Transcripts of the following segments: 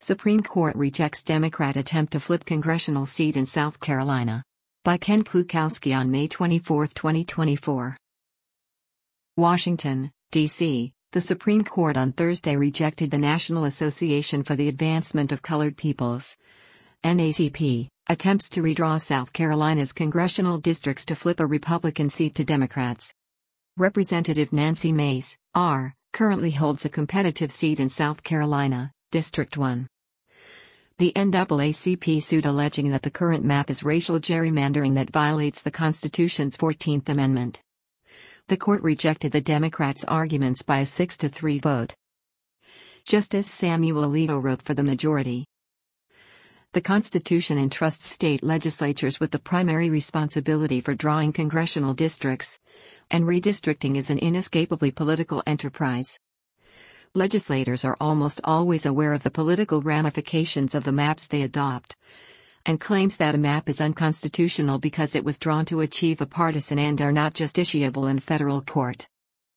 Supreme Court rejects Democrat attempt to flip congressional seat in South Carolina. By Ken Klukowski on May 24, 2024. Washington, D.C. The Supreme Court on Thursday rejected the National Association for the Advancement of Colored Peoples (NAACP) attempts to redraw South Carolina's congressional districts to flip a Republican seat to Democrats. Representative Nancy Mace, R., currently holds a competitive seat in South Carolina, District 1. The NAACP sued alleging that the current map is racial gerrymandering that violates the Constitution's 14th Amendment. The court rejected the Democrats' arguments by a 6-3 vote. Justice Samuel Alito wrote for the majority. The Constitution entrusts state legislatures with the primary responsibility for drawing congressional districts, and redistricting is an inescapably political enterprise. Legislators are almost always aware of the political ramifications of the maps they adopt, and claims that a map is unconstitutional because it was drawn to achieve a partisan end are not justiciable in federal court.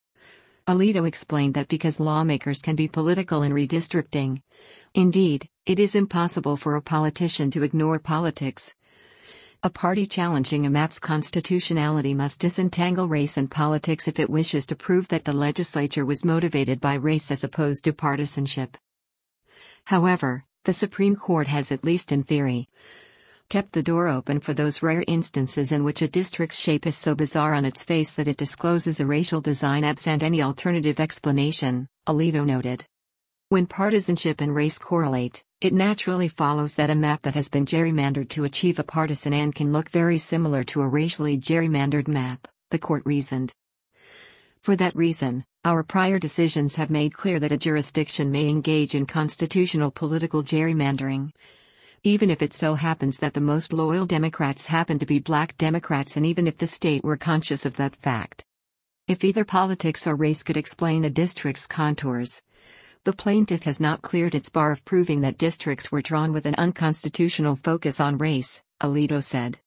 Alito explained that because lawmakers can be political in redistricting, indeed, it is impossible for a politician to ignore politics. A party challenging a map's constitutionality must disentangle race and politics if it wishes to prove that the legislature was motivated by race as opposed to partisanship. However, the Supreme Court has, at least in theory, kept the door open for those rare instances in which a district's shape is so bizarre on its face that it discloses a racial design absent any alternative explanation, Alito noted. When partisanship and race correlate, it naturally follows that a map that has been gerrymandered to achieve a partisan end can look very similar to a racially gerrymandered map, the court reasoned. For that reason, our prior decisions have made clear that a jurisdiction may engage in constitutional political gerrymandering, even if it so happens that the most loyal Democrats happen to be black Democrats and even if the state were conscious of that fact. If either politics or race could explain a district's contours, the plaintiff has not cleared its bar of proving that districts were drawn with an unconstitutional focus on race, Alito said.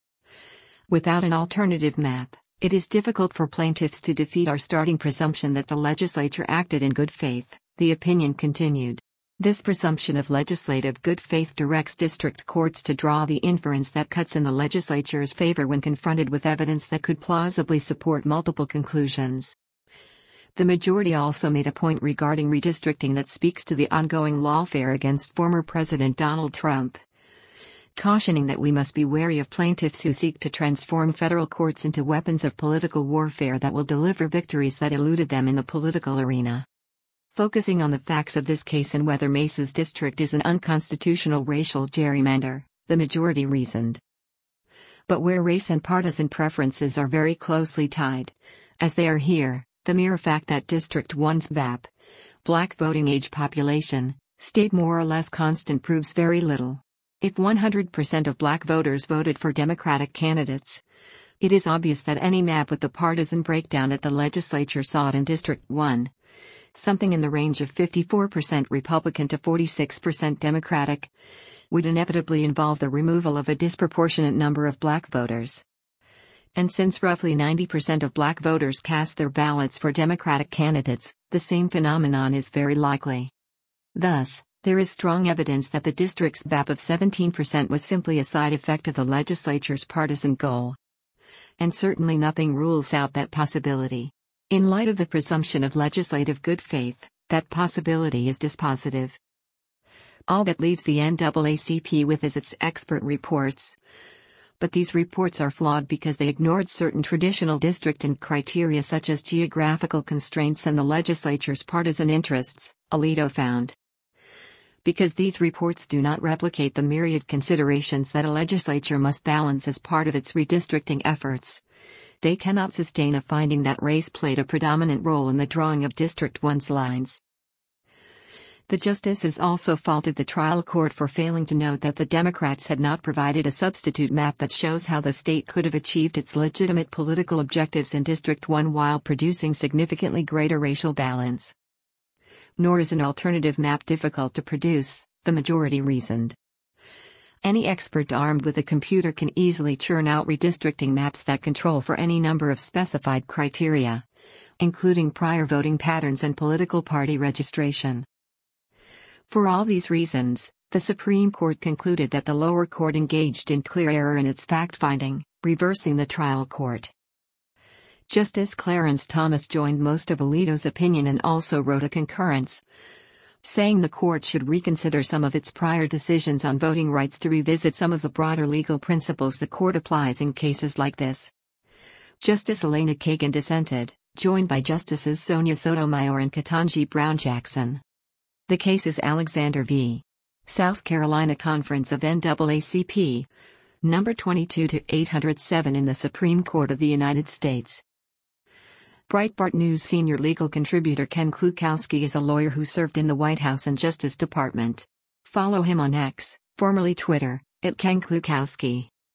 Without an alternative map, it is difficult for plaintiffs to defeat our starting presumption that the legislature acted in good faith, the opinion continued. This presumption of legislative good faith directs district courts to draw the inference that cuts in the legislature's favor when confronted with evidence that could plausibly support multiple conclusions. The majority also made a point regarding redistricting that speaks to the ongoing lawfare against former President Donald Trump, cautioning that we must be wary of plaintiffs who seek to transform federal courts into weapons of political warfare that will deliver victories that eluded them in the political arena. Focusing on the facts of this case and whether Mace's district is an unconstitutional racial gerrymander, the majority reasoned. But where race and partisan preferences are very closely tied, as they are here, the mere fact that District 1's VAP, black voting age population, stayed more or less constant proves very little. If 100% of black voters voted for Democratic candidates, it is obvious that any map with the partisan breakdown that the legislature sought in District 1, something in the range of 54% Republican to 46% Democratic, would inevitably involve the removal of a disproportionate number of black voters. And since roughly 90% of black voters cast their ballots for Democratic candidates, the same phenomenon is very likely. Thus, there is strong evidence that the district's VAP of 17% was simply a side effect of the legislature's partisan goal. And certainly nothing rules out that possibility. In light of the presumption of legislative good faith, that possibility is dispositive. All that leaves the NAACP with is its expert reports. But these reports are flawed because they ignored certain traditional districting criteria such as geographical constraints and the legislature's partisan interests, Alito found. Because these reports do not replicate the myriad considerations that a legislature must balance as part of its redistricting efforts, they cannot sustain a finding that race played a predominant role in the drawing of District 1's lines. The justices also faulted the trial court for failing to note that the Democrats had not provided a substitute map that shows how the state could have achieved its legitimate political objectives in District 1 while producing significantly greater racial balance. Nor is an alternative map difficult to produce, the majority reasoned. Any expert armed with a computer can easily churn out redistricting maps that control for any number of specified criteria, including prior voting patterns and political party registration. For all these reasons, the Supreme Court concluded that the lower court engaged in clear error in its fact-finding, reversing the trial court. Justice Clarence Thomas joined most of Alito's opinion and also wrote a concurrence, saying the court should reconsider some of its prior decisions on voting rights to revisit some of the broader legal principles the court applies in cases like this. Justice Elena Kagan dissented, joined by Justices Sonia Sotomayor and Ketanji Brown Jackson. The case is Alexander v. South Carolina Conference of NAACP, number 22-807 in the Supreme Court of the United States. Breitbart News senior legal contributor Ken Klukowski is a lawyer who served in the White House and Justice Department. Follow him on X, formerly Twitter, @KenKlukowski.